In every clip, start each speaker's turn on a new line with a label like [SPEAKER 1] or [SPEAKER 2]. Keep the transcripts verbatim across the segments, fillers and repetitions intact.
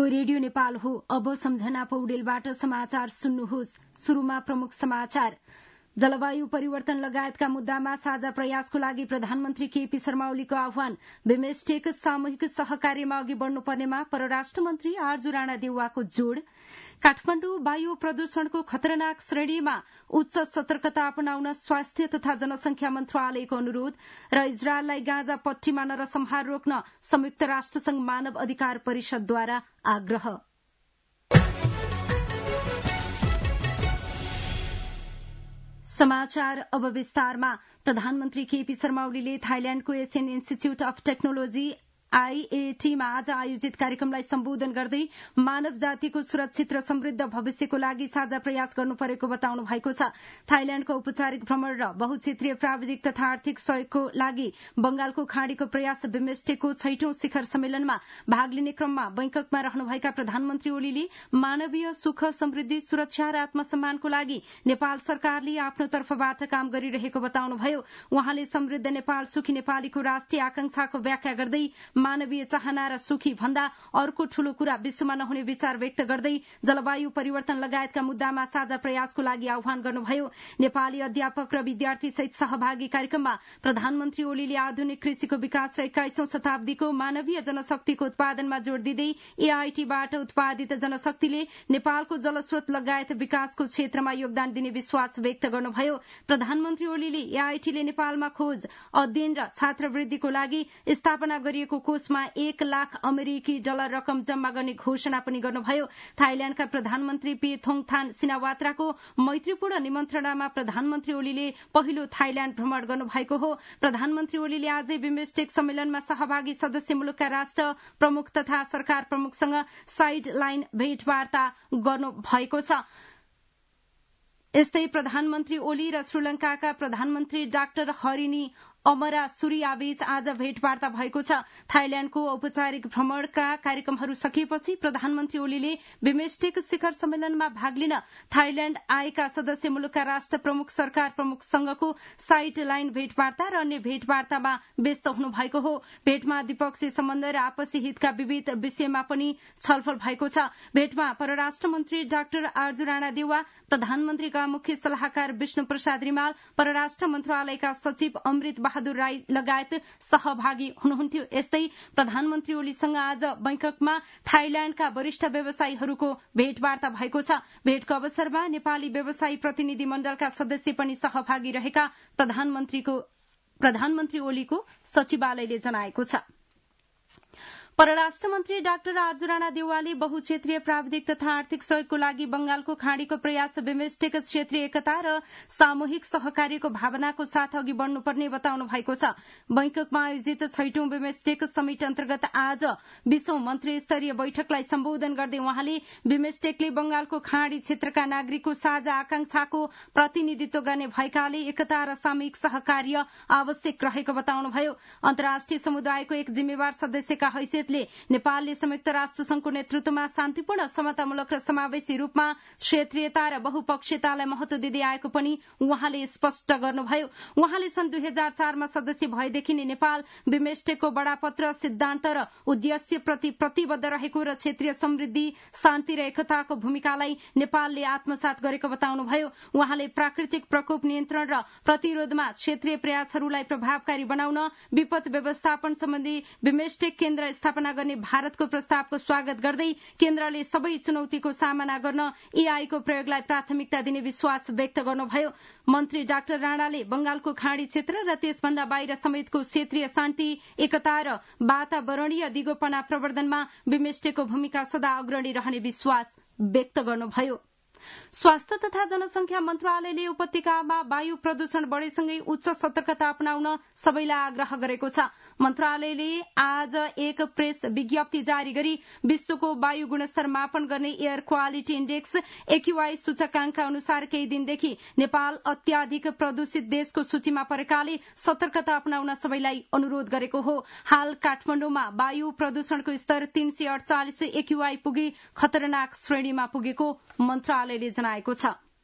[SPEAKER 1] यो रेडियो नेपाल हो। अब सम्झना पौडेलबाट समाचार सुन्नुहोस्। शुरूमा प्रमुख समाचार। जलवायु परिवर्तन लगायतका मुद्दामा साझा प्रयासको लागि प्रधानमन्त्री केपी शर्मा ओलीको आह्वान। बिमस्टेक सामूहिक सहकार्यमा अघि बढ्नुपर्नेमा परराष्ट्र मन्त्री आरजु राणा देउवाको जोड़। काठमाडौँ वायु प्रदूषणको खतरनाक श्रेणीमा उच्च सतर्कता अपनाउन स्वास्थ्य तथा जनसंख्या मन्त्रालयको अनुरोध र इजरायललाई गाँजा पट्टीमा नरसंहार रोक्न संयुक्त राष्ट्रसंघ मानव अधिकार परिषदद्वारा आग्रह। समाचार अब विस्तारमा। प्रधानमन्त्री केपी शर्मा ओलीले थाइल्याण्डको एसियन इन्स्टिच्यूट अफ टेक्नोलोजी आईएटीमा आज आयोजित कार्यक्रमलाई सम्बोधन गर्दै मानव जातिको सुरक्षित र समृद्ध भविष्यको लागि साझा प्रयास गर्नु परेको बताउनु भएको छ। थाइल्याण्डको औपचारिक भ्रमण र बहुक्षेत्रीय प्राविधिक तथा आर्थिक सहयोगको लागि बंगालको खाड़ीको प्रयास बिमस्टेकको छैटौं शिखर सम्मेलनमा भाग लिने क्रममा बैंककमा रहनुभएका प्रधानमन्त्री ओलीले मानवीय सुख समृद्धि सुरक्षा र आत्मसम्मानको लागि नेपाल सरकारले आफ्नो तर्फबाट काम गरिरहेको बताउनुभयो। उहाँले समृद्ध नेपाल सुखी नेपालीको राष्ट्रिय आकांक्षाको व्याख्या गर्दै मानवीय चाहना र सुखी भन्दा अर्को ठूलो कुरा विश्वमा नहुने विचार व्यक्त गर्दै जलवायु परिवर्तन लगायतका मुद्दामा साझा प्रयासको लागि आह्वान गर्नुभयो। नेपाली अध्यापक र विद्यार्थी सहित सहभागी कार्यक्रममा प्रधानमन्त्री ओलीले आधुनिक कृषिको विकास र एक्काइसौं शताब्दीको मानवीय जनशक्तिको उत्पादनमा जोड़ दिँदै एआईटीबाट उत्पादित जनशक्तिले नेपालको जलस्रोत लगायत विकासको क्षेत्रमा योगदान दिने विश्वास व्यक्त गर्नुभयो। प्रधानमन्त्री ओलीले एआईटीले नेपालमा खोज अध्ययन र छात्रवृत्तिको लागि स्थापना गरिएको कोषमा एक लाख अमेरिकी डलर रकम जम्मा गर्ने घोषणा पनि गर्नुभयो। थाइल्याण्डका प्रधानमन्त्री पेथोङथान सिनावात्राको मैत्रीपूर्ण निमन्त्रणामा प्रधानमन्त्री ओलीले पहिलो थाइल्याण्ड भ्रमण गर्नुभएको हो। प्रधानमन्त्री ओलीले आजै बिमस्टेक सम्मेलनमा सहभागी सदस्य मुलुकका राष्ट्र प्रमुख तथा सरकार प्रमुखसँग साइड लाइन भेटवार्ता गर्नुभएको छ। यस्तै प्रधानमन्त्री ओली र श्रीलंकाका प्रधानमन्त्री डाक्टर हरिनी अमरा सूर्याबीच आज भेटवार्ता भएको छ। थाइल्याण्डको औपचारिक भ्रमणका कार्यक्रमहरू सकिएपछि प्रधानमन्त्री ओलीले बिमस्टेक शिखर सम्मेलनमा भाग लिन थाइल्याण्ड आएका सदस्य मुलुकका राष्ट्र प्रमुख सरकार प्रमुखसँगको साइड लाइन भेटवार्ता र अन्य भेटवार्तामा व्यस्त हुनु भएको हो। भेटमा द्विपक्षीय सम्बन्ध र आपसी हितका विविध विषयमा पनि छलफल भएको छ। भेटमा परराष्ट्र मन्त्री डाक्टर आरजु राणा देउवा, प्रधानमन्त्रीका मुख्य सल्लाहकार विष्णु प्रसाद रिमाल, परराष्ट्र मन्त्रालयका सचिव अमृत बहादुर राई लगायत सहभागी हुनुहुन्थ्यो। यस्तै प्रधानमन्त्री ओलीसँग आज बैंककमा थाइल्याण्डका वरिष्ठ व्यवसायीहरूको भेटवार्ता भएको छ। भेटको अवसरमा नेपाली व्यवसायी प्रतिनिधि मण्डलका सदस्य पनि सहभागी रहेका प्रधानमन्त्रीको प्रधानमन्त्री ओलीको सचिवालयले जनाएको छ। परराष्ट्र मन्त्री डाक्टर आरजु राणा देउवाले बहुक्षेत्रीय प्राविधिक तथा आर्थिक सहयोगको लागि बंगालको खाड़ीको प्रयास बिमस्टेक क्षेत्रीय एकता र सामूहिक सहकार्यको भावनाको साथ अघि बढ्नुपर्ने बताउनु भएको छ। बैंककमा आयोजित छैटौं बिमस्टेक समिट अन्तर्गत आज बीसौं मन्त्री स्तरीय बैठकलाई सम्बोधन गर्दै उहाँले बिमस्टेकले बंगालको खाड़ी क्षेत्रका नागरिकको साझा आकांक्षाको प्रतिनिधित्व गर्ने भएकाले एकता र सामूहिक सहकार्य आवश्यक रहेको बताउनुभयो। अन्तर्राष्ट्रिय समुदायको एक जिम्मेवार सदस्यका हैसियत नेपालले संयुक्त राष्ट्र संघको नेतृत्वमा शान्तिपूर्ण समतामूलक र समावेशी रूपमा क्षेत्रीयता र बहुपक्षीयतालाई महत्व दिँदै आएको पनि उहाँले स्पष्ट गर्नुभयो। उहाँले सन् दुई हजार चारमा सदस्य भएदेखि नै नेपाल बिमस्टेकको बडापत्र सिद्धान्त र उद्देश्यप्रति प्रतिबद्ध रहेको र क्षेत्रीय समृद्धि शान्ति र एकताको भूमिकालाई नेपालले आत्मसात गरेको बताउनुभयो। उहाँले प्राकृतिक प्रकोप नियन्त्रण र प्रतिरोधमा क्षेत्रीय प्रयासहरूलाई प्रभावकारी बनाउन विपद व्यवस्थापन सम्बन्धी बिमस्टेक केन्द्र स्थापना गर्ने भारतको प्रस्तावको स्वागत गर्दै केन्द्रले सबै चुनौतीको सामना गर्न एआईको प्रयोगलाई प्राथमिकता दिने विश्वास व्यक्त गर्नुभयो। मन्त्री डाक्टर राणाले बंगालको खाड़ी क्षेत्र र त्यसभन्दा बाहिर समेतको क्षेत्रीय शान्ति, एकता र वातावरणीय दिगोपना प्रवर्धनमा बिमस्टेकको भूमिका सदा अग्रणी रहने विश्वास व्यक्त गर्नुभयो। स्वास्थ्य तथा जनसंख्या मन्त्रालयले उपत्यकामा वायु प्रदूषण बढ़ेसँगै उच्च सतर्कता अपनाउन सबैलाई आग्रह गरेको छ। मन्त्रालयले आज एक प्रेस विज्ञप्ति जारी गरी विश्वको वायु गुणस्तर मापन गर्ने एयर क्वालिटी इण्डेक्स एक्यूआई सूचकांक अनुसार केही दिनदेखि नेपाल अत्याधिक प्रदूषित देशको सूचीमा परेकाले सतर्कता अपनाउन सबैलाई अनुरोध गरेको हो। हाल काठमाडौँमा वायु प्रदूषणको स्तर तीन सय अडचालिस एक्यूआई पुगी खतरनाक श्रेणीमा पुगेको मन्त्रालयले जनाएको छ।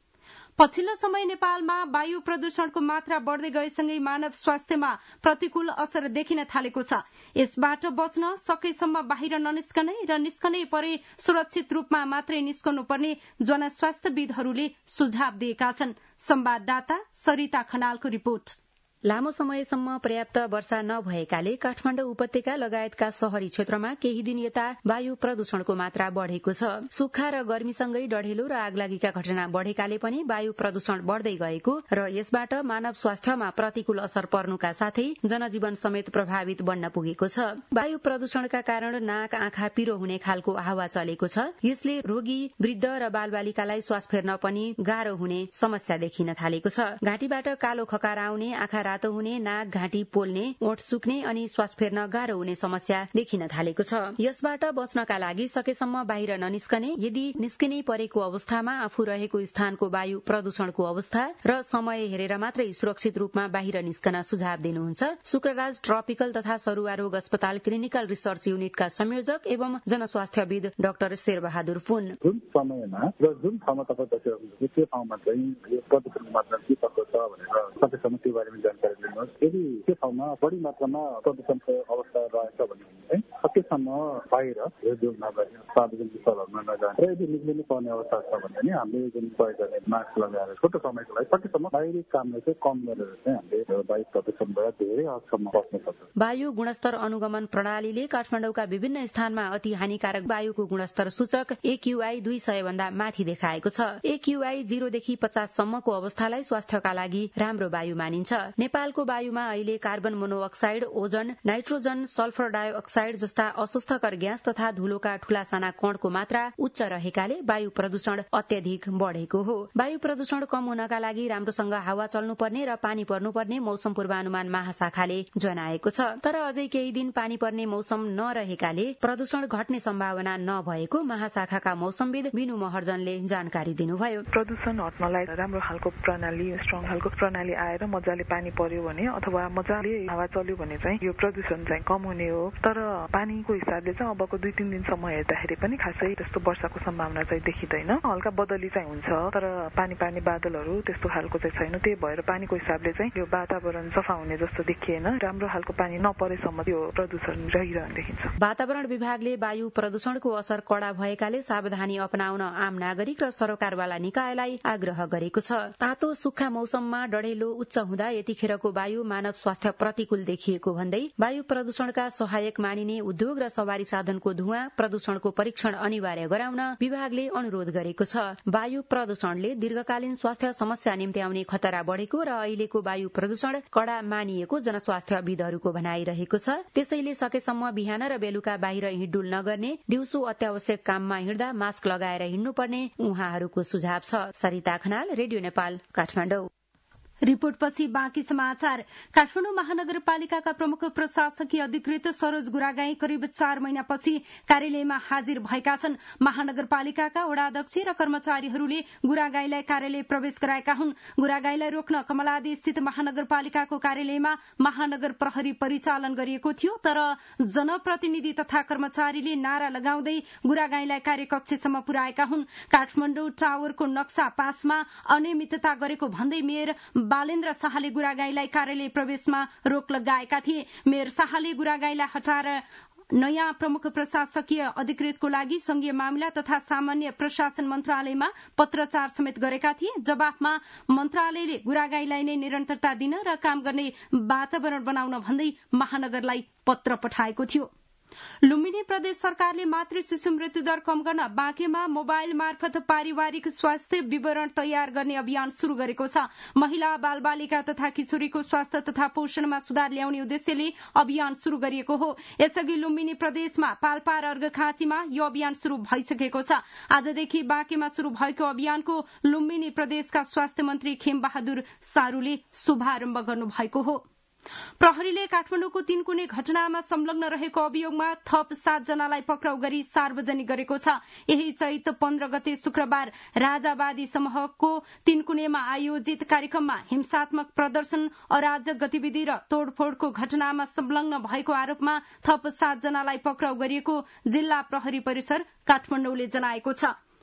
[SPEAKER 1] पछिल्लो समय नेपालमा वायु प्रदूषणको मात्रा बढ़दै गएसँगै मानव स्वास्थ्यमा प्रतिकूल असर देखिन थालेको छ। यसबाट बच्न सकेसम्म बाहिर ननिस्कनै र निस्कनै परे सुरक्षित रूपमा मात्रै निस्कनु पर्ने जनस्वास्थ्यविदहरूले सुझाव दिएका छन्। संवाददाता सरिता खनालको रिपोर्ट।
[SPEAKER 2] लामो समयसम्म पर्याप्त वर्षा नभएकाले काठमाडौँ उपत्यका लगायतका शहरी क्षेत्रमा केही दिन यता वायु प्रदूषणको मात्रा बढ़ेको छ। सुक्खा र गर्मीसँगै डढेलो र आगलागीका घटना बढ़ेकाले पनि वायु प्रदूषण बढ़दै गएको र यसबाट मानव स्वास्थ्यमा प्रतिकूल असर पर्नुका साथै जनजीवन समेत प्रभावित बन्न पुगेको छ। वायु प्रदूषणका कारण नाक आँखा पिरो हुने खालको हावा चलेको छ। यसले रोगी, वृद्ध र बालबालिकालाई श्वास फेर्न पनि गाह्रो हुने समस्या देखिन थालेको छ। घाँटीबाट कालो खकार आउने, आँखा रातो हुने, नाक घाँटी पोल्ने, ओठ सुक्ने अनि श्वास फेर्न गाह्रो हुने समस्या देखिन थालेको छ। यसबाट बच्नका लागि सकेसम्म बाहिर ननिस्कने, यदि निस्किनै परेको अवस्थामा आफू रहेको स्थानको वायु प्रदूषणको अवस्था र समय हेरेर मात्रै सुरक्षित रूपमा बाहिर निस्कन सुझाव दिनुहुन्छ शुक्रराज ट्रपिकल तथा सरुवा रोग अस्पताल क्लिनिकल रिसर्च युनिटका संयोजक एवं जनस्वास्थ्यविद डाक्टर शेरबहादुर पुन।
[SPEAKER 3] जुन समयमा र जुन ठाउँमा तपाईँ बसिरहनुहुन्छ त्यो ठाउँमा चाहिँ यो प्रदूषणको मात्रा के कस्तो छ भनेर सकेसम्म त्यो बारेमा जानकारी लिनुहोस्। यदि त्यो ठाउँमा बढी मात्रामा प्रदूषणको अवस्था रहेछ भने चाहिँ सकेसम्म बाहिर हिँडडुल नगर्ने, सार्वजनिक स्थलहरूमा नजाने र यदि निक्लिनु पर्ने अवस्था छ भने पनि हामीले जुन प्रयोग गर्ने मास्क लगाएर छोटो समयको लागि सकेसम्म बाहिरी कामलाई चाहिँ कम गरेर चाहिँ हामीले वायु प्रदूषणबाट धेरै हदसम्म बच्न सक्छौँ।
[SPEAKER 2] वायु गुणस्तर अनुगमन प्रणालीले काठमाडौँका विभिन्न स्थानमा अति हानिकारक वायुको गुणस्तर सूचक एक्यूआई दुई सय भन्दा माथि देखाएको छ। एक्यूआई जीरोदेखि पचाससम्मको अवस्थालाई स्वास्थ्यका लागि राम्रो वायु मानिन्छ। नेपालको वायुमा अहिले carbon monoxide, ozone, nitrogen, sulphur dioxide जस्ता अस्वस्थकर ग्यास तथा धुलोका ठूला साना कणको मात्रा उच्च रहेकाले वायु प्रदूषण अत्यधिक बढ़ेको हो। वायु प्रदूषण कम हुनका लागि राम्रोसँग हावा चल्नुपर्ने र पानी पर्नुपर्ने मौसम पूर्वानुमान महाशाखाले जनाएको छ। तर अझै केही दिन पानी पर्ने मौसम नरहेकाले प्रदूषण घट्ने सम्भावना नभएको महाशाखाका मौसमविद बिनु महर्जनले जानकारी दिनुभयो।
[SPEAKER 4] प्रदूषण हट्नलाई राम्रो खालको प्रणाली, स्ट्रङ खालको प्रणाली आएर मजाले पानी पर्यो भने अथवा मजाले हावा चल्यो भने चाहिँ यो प्रदूषण चाहिँ कम हुने हो। तर पानीको हिसाबले चाहिँ अबको दुई तीन दिनसम्म हेर्दाखेरि पनि खासै त्यस्तो वर्षाको सम्भावना चाहिँ देखिँदैन। हल्का बदली चाहिँ हुन्छ तर पानी पानी बादलहरू त्यस्तो खालको चाहिँ छैन। त्यही भएर पानीको हिसाबले चाहिँ यो वातावरण सफा हुने जस्तो देखिएन। राम्रो खालको पानी नपरेसम्म यो प्रदूषण रहिरहने देखिन्छ।
[SPEAKER 2] वातावरण विभागले वायु प्रदूषणको असर कड़ा भएकाले सावधानी अपनाउन आम नागरिक र सरकारवाला निकायलाई आग्रह गरेको छ। तातो सुक्खा मौसममा डढेलो उच्च हुँदा यतिखेरको वायु मानव स्वास्थ्य प्रतिकूल देखिएको भन्दै वायु प्रदूषणका सहायक मानिने उद्योग र सवारी साधनको धुवाँ प्रदूषणको परीक्षण अनिवार्य गराउन विभागले अनुरोध गरेको छ। वायु प्रदूषणले दीर्घकालीन स्वास्थ्य समस्या निम्त्याउने खतरा बढ़ेको र अहिलेको वायु प्रदूषण कड़ा मानिएको जनस्वास्थ्यविदहरूको भनाइरहेको छ। त्यसैले सकेसम्म बिहान र बेलुका बाहिर हिँडडुल नगर्ने, दिउँसो अत्यावश्यक काममा हिँड्दा मास्क लगाएर हिँड्नुपर्ने उहाँहरूको सुझाव छ। सरिता खनाल, रेडियो नेपाल, काठमाडौँ।
[SPEAKER 1] रिपोर्टपछि बाँकी समाचार। काठमाडौँ महानगरपालिकाका प्रमुख प्रशासकीय अधिकृत सरोज गुरागाई करिब चार महिनापछि कार्यालयमा हाजिर भएका छन्। महानगरपालिकाका वडाध्यक्ष र कर्मचारीहरूले गुरागाईलाई कार्यालय प्रवेश गराएका हुन्। गुरागाईलाई रोक्न कमलादी स्थित महानगरपालिकाको कार्यालयमा महानगर प्रहरी परिचालन गरिएको थियो। तर जनप्रतिनिधि तथा कर्मचारीले नारा लगाउँदै गुरागाईलाई कार्यकक्षसम्म पुर्याएका हुन्। काठमाडौँ टावरको नक्सा पासमा अनियमितता गरेको भन्दै मेयर बालेन्द्र शाहले गुरागाईलाई कार्यालय प्रवेशमा रोक लगाएका थिए। मेयर शाहले गुरागाईलाई हटाएर नयाँ प्रमुख प्रशासकीय अधिकृतको लागि संघीय मामिला तथा सामान्य प्रशासन मन्त्रालयमा पत्रचार समेत गरेका थिए। जवाफमा मन्त्रालयले गुरागाईलाई नै निरन्तरता दिन र काम गर्ने वातावरण बनाउन भन्दै महानगरलाई पत्र पठाएको थियो। लुम्बिनी प्रदेश सरकारले मातृ शिशु मृत्यु दर कम गर्न बाँकेमा मोबाइल मार्फत पारिवारिक स्वास्थ्य विवरण तयार गर्ने अभियान शुरू गरेको छ। महिला, बालबालिका तथा किशोरीको स्वास्थ्य तथा पोषणमा सुधार ल्याउने उद्देश्यले अभियान शुरू गरिएको हो। यसअघि लुम्बिनी प्रदेशमा पाल्पा र अर्घखाँचीमा यो अभियान शुरू भइसकेको छ। आजदेखि बाँकेमा शुरू भएको अभियानको लुम्बिनी प्रदेशका स्वास्थ्य मन्त्री खेमबहादुर सारूले शुभारम्भ गर्नुभएको हो। प्रहरीले काठमाडौँको तीनकुने घटनामा संलग्न रहेको अभियोगमा थप सात जनालाई पक्राउ गरी सार्वजनिक गरेको छ। यही चैत पन्ध्र गते शुक्रबार राजावादी समूहको तीनकुनेमा आयोजित कार्यक्रममा हिंसात्मक प्रदर्शन, अराजक गतिविधि र तोडफोडको घटनामा संलग्न भएको आरोपमा थप सात जनालाई पक्राउ गरिएको जिल्ला प्रहरी परिसर काठमाडौँले जनाएको छ।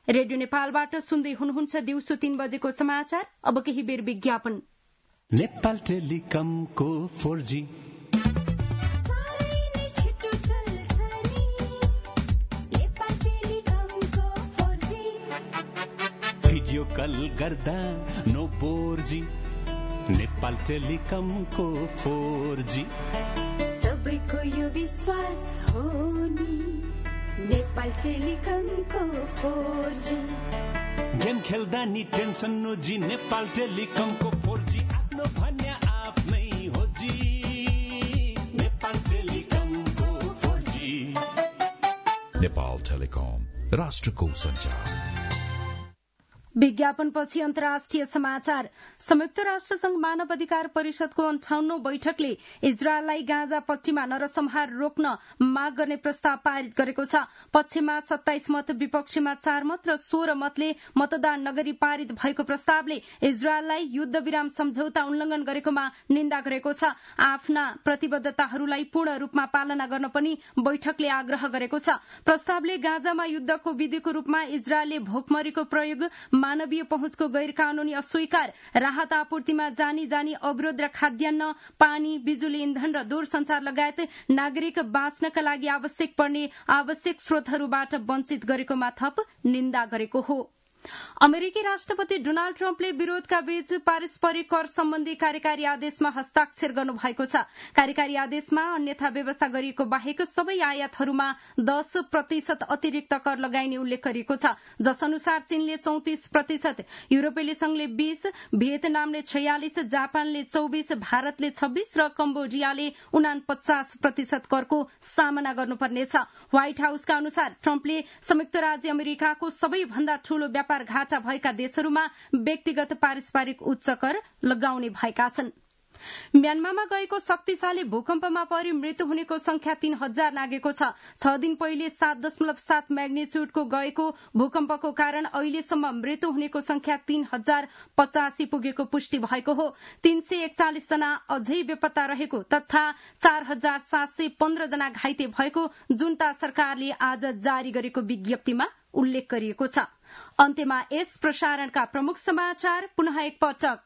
[SPEAKER 1] रेडियो नेपालबाट सुन्दै हुनुहुन्छ दिउँसो तीन बजेको समाचार। अब केही बेर विज्ञापन।
[SPEAKER 5] नेपाल टेलिकमको फोर जी भिडियो कल गर्दा नो बोर जी। नेपाल टेलिकमको फोर जी
[SPEAKER 6] सबैको यो विश्वास हो नि। नेपाल टेलिकमको फोर जी
[SPEAKER 5] गेम खेल्दा नि टेन्सन नो जी। नेपाल टेलिकमको फोर जी आफ्नो भन्या आफ्नै हो जी। नेपाल टेलिकमको फोर जी।
[SPEAKER 7] नेपाल टेलिकम राष्ट्रको सञ्चार।
[SPEAKER 1] विज्ञापनपछि अन्तर्राष्ट्रिय समाचार। संयुक्त राष्ट्र संघ मानव अधिकार परिषदको अन्ठाउन्नौ बैठकले इजरायललाई गाजा पट्टीमा नरसंहार रोक्न माग गर्ने प्रस्ताव पारित गरेको छ। पक्षमा सत्ताइस मत, विपक्षमा चार मत र सोह्र मतले मतदान नगरी पारित भएको प्रस्तावले इजरायललाई युद्ध विराम सम्झौता उल्लंघन गरेकोमा निन्दा गरेको छ। आफ्ना प्रतिबद्धताहरूलाई पूर्ण रूपमा पालना गर्न पनि बैठकले आग्रह गरेको छ। प्रस्तावले गाजामा युद्धको विधिको रूपमा इजरायलले भोकमरीको प्रयोग, मानवीय पहुँचको गैर कानूनी अस्वीकार, राहत आपूर्तिमा जानी जानी अवरोध र खाद्यान्न, पानी, बिजुली, इन्धन र दूरसञ्चार लगायत नागरिक बाँच्नका लागि आवश्यक पर्ने आवश्यक स्रोतहरूबाट वञ्चित गरेकोमा थप निन्दा गरेको हो। अमेरिकी राष्ट्रपति डोनाल्ड ट्रम्पले विरोधका बीच पारस्परिक कर सम्बन्धी कार्यकारी आदेशमा हस्ताक्षर गर्नु भएको छ। कार्यकारी आदेशमा अन्यथा व्यवस्था गरिएको बाहेक सबै आयातहरूमा दस प्रतिशत अतिरिक्त कर लगाइने उल्लेख गरिएको छ, जस अनुसार चीनले चौतिस प्रतिशत, युरोपेली संघले बीस, भियतनामले छयालिस, जापानले चौबिस, भारतले छब्बीस र कम्बोडियाले उनापचास प्रतिशत करको सामना गर्नुपर्नेछ। व्हाइट हाउसका अनुसार ट्रम्पले संयुक्त राज्य अमेरिकाको सबैभन्दा ठूलो व्यापार घाटा भएका देशहरूमा व्यक्तिगत पारस्परिक उच्च कर लगाउने भएका छन्। म्यानमारमा गएको शक्तिशाली भूकम्पमा परि मृत्यु हुनेको संख्या तीन हजार नागेको छ। छ दिन पहिले सात दशमलव सात म्याग्निच्युडको गएको भूकम्पको कारण अहिलेसम्म मृत्यु हुनेको संख्या तीन हजार पचासी पुगेको पुष्टि भएको हो। तीन सय एकचालिस जना अझै बेपत्ता रहेको तथा चार हजार सात सय पन्ध्र जना घाइते भएको जुन्ता सरकारले आज जारी गरेको विज्ञप्तिमा उल्लेख गरिएको छ। अन्त्यमा यस प्रसारणका प्रमुख समाचार पुनः एकपटक।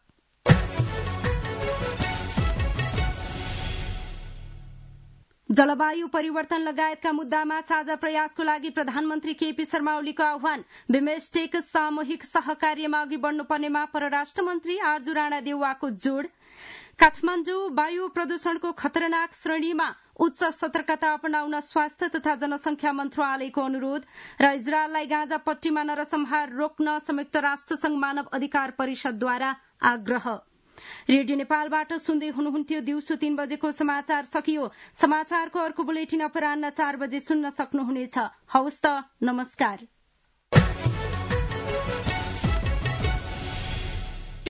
[SPEAKER 1] जलवायु परिवर्तन लगायतका मुद्दामा साझा प्रयासको लागि प्रधानमन्त्री केपी शर्मा ओलीको आह्वान। बिमस्टेक सामूहिक सहकार्यमा अघि बढ्नुपर्नेमा परराष्ट्र मन्त्री आर्जु राणा देउवाको जोड़। काठमाडौँ वायु प्रदूषणको खतरनाक श्रेणीमा उच्च सतर्कता अपनाउन स्वास्थ्य तथा जनसंख्या मन्त्रालयको अनुरोध। र इजरायललाई गाजा पट्टीमा नरसंहार रोक्न संयुक्त राष्ट्र संघ मानव अधिकार परिषदद्वारा आग्रह। रेडियो नेपालबाट सुन्दै हुनुहुन्थ्यो दिउँसो तीन बजेको समाचार सकियो। समाचारको अर्को बुलेटिन अपराह्न चार बजे सुन्न सक्नुहुनेछ। हवस् त, नमस्कार।